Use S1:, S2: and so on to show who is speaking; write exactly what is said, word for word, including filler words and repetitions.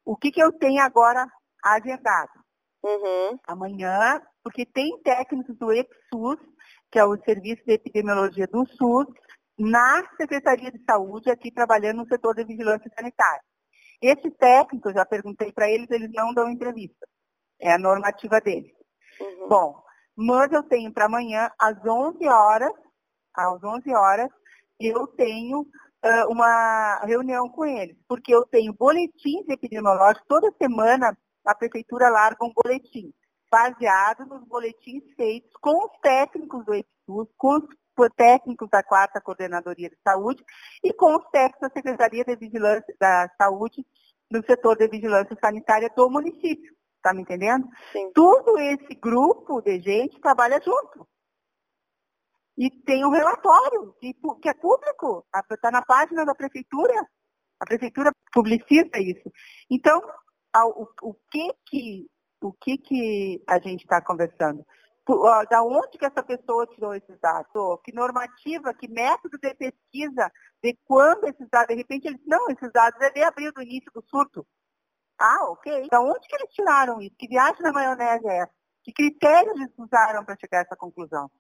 S1: O que, que eu tenho agora agendado?
S2: Uhum.
S1: Amanhã, porque tem técnicos do EPSUS, que é o Serviço de Epidemiologia do SUS, na Secretaria de Saúde, aqui trabalhando no setor de vigilância sanitária. Esse técnico, eu já perguntei para eles, eles não dão entrevista. É a normativa deles.
S2: Uhum.
S1: Bom, mas eu tenho para amanhã, às onze horas, às onze horas, eu tenho uh, uma reunião com eles, porque eu tenho boletins epidemiológicos, toda semana a prefeitura larga um boletim, baseado nos boletins feitos com os técnicos do EPSUS, com os técnicos da quarta Coordenadoria de Saúde e com os técnicos da Secretaria de Vigilância da Saúde no setor de vigilância sanitária do município. Está me entendendo?
S2: Sim.
S1: Todo esse grupo de gente trabalha junto. E tem um relatório que, que é público, está na página da prefeitura. A prefeitura publicita isso. Então, o, o, que, que, o que, que a gente está conversando? Da onde que essa pessoa tirou esses dados? Que normativa, que método de pesquisa, de quando esses dados, de repente eles, não, esses dados é de abril do início do surto. Ah, ok. Da onde que eles tiraram isso? Que viagem na maionese é essa? Que critérios eles usaram para chegar a essa conclusão?